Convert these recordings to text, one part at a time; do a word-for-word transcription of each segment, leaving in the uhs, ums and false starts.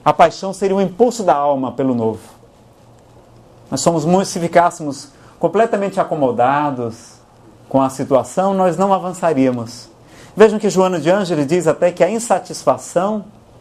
A paixão seria um impulso da alma pelo novo. Nós somos muitos, se ficássemos completamente acomodados com a situação, nós não avançaríamos. Vejam que Joana de Ângeles diz até que a insatisfação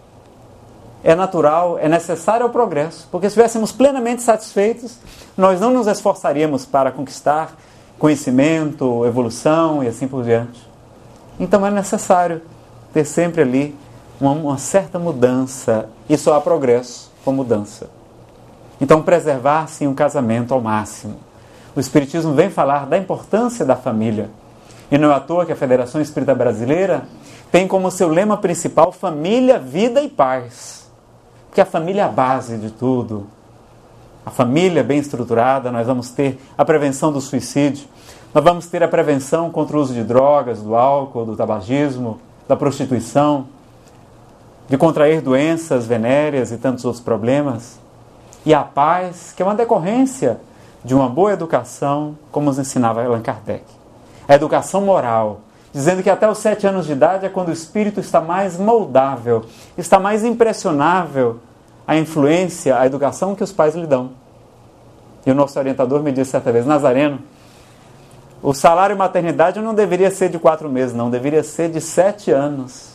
é natural, é necessária ao progresso, porque se estivéssemos plenamente satisfeitos, nós não nos esforçaríamos para conquistar conhecimento, evolução e assim por diante. Então é necessário ter sempre ali uma, uma certa mudança, e só há progresso com mudança. Então preservar sim um casamento ao máximo. O Espiritismo vem falar da importância da família, e não é à toa que a Federação Espírita Brasileira tem como seu lema principal família, vida e paz. Porque a família é a base de tudo. A família bem estruturada, nós vamos ter a prevenção do suicídio, nós vamos ter a prevenção contra o uso de drogas, do álcool, do tabagismo, da prostituição, de contrair doenças venéreas e tantos outros problemas. E a paz, que é uma decorrência de uma boa educação, como nos ensinava Allan Kardec. A educação moral, dizendo que até os sete anos de idade é quando o espírito está mais moldável, está mais impressionável a influência, a educação que os pais lhe dão. E o nosso orientador me disse certa vez: Nazareno, o salário maternidade não deveria ser de quatro meses, não, deveria ser de sete anos.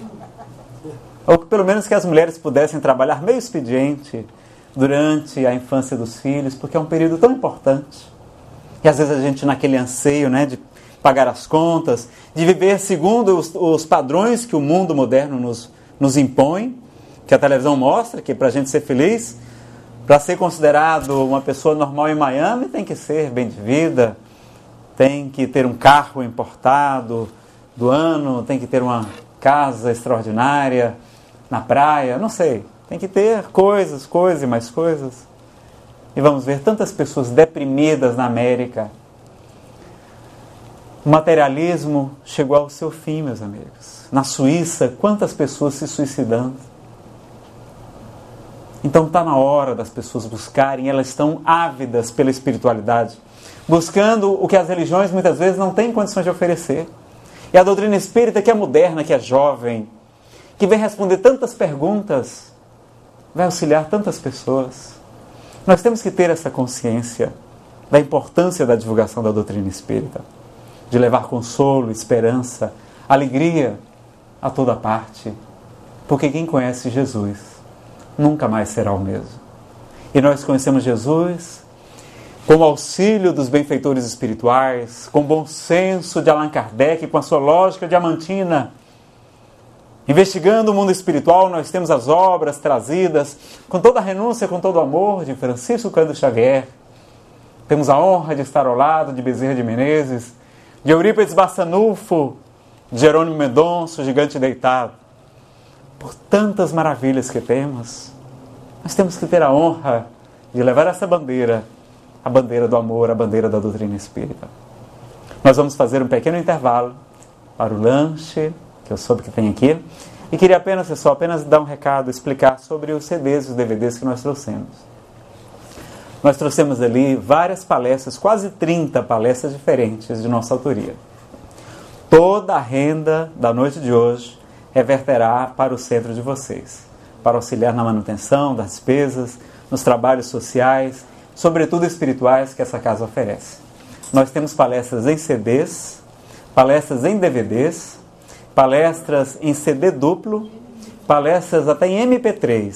Ou pelo menos que as mulheres pudessem trabalhar meio expediente durante a infância dos filhos, porque é um período tão importante. E às vezes a gente naquele anseio, né, de pagar as contas, de viver segundo os, os padrões que o mundo moderno nos, nos impõe, que a televisão mostra, que para a gente ser feliz, para ser considerado uma pessoa normal em Miami, tem que ser bem de vida, tem que ter um carro importado do ano, tem que ter uma casa extraordinária na praia, não sei. Tem que ter coisas, coisas e mais coisas. E vamos ver tantas pessoas deprimidas na América. O materialismo chegou ao seu fim, meus amigos. Na Suíça, quantas pessoas se suicidando. Então está na hora das pessoas buscarem, elas estão ávidas pela espiritualidade, buscando o que as religiões muitas vezes não têm condições de oferecer. E a doutrina espírita, que é moderna, que é jovem, que vem responder tantas perguntas, vai auxiliar tantas pessoas. Nós temos que ter essa consciência da importância da divulgação da doutrina espírita, de levar consolo, esperança, alegria a toda parte, porque quem conhece Jesus nunca mais será o mesmo. E nós conhecemos Jesus com o auxílio dos benfeitores espirituais, com o bom senso de Allan Kardec, com a sua lógica diamantina. Investigando o mundo espiritual, nós temos as obras trazidas com toda a renúncia, com todo o amor de Francisco Cândido Xavier. Temos a honra de estar ao lado de Bezerra de Menezes, de Eurípides Bassanufo, de Jerônimo Mendonça, o gigante deitado. Por tantas maravilhas que temos, nós temos que ter a honra de levar essa bandeira, a bandeira do amor, a bandeira da doutrina espírita. Nós vamos fazer um pequeno intervalo para o lanche, que eu soube que tem aqui, e queria apenas, pessoal, apenas dar um recado, explicar sobre os C Ds e os D V Ds que nós trouxemos. Nós trouxemos ali várias palestras, quase trinta palestras diferentes de nossa autoria. Toda a renda da noite de hoje reverterá para o centro de vocês, para auxiliar na manutenção das despesas, nos trabalhos sociais, sobretudo espirituais, que essa casa oferece. Nós temos palestras em C Ds, palestras em D V Ds, palestras em C D duplo, palestras até em M P três.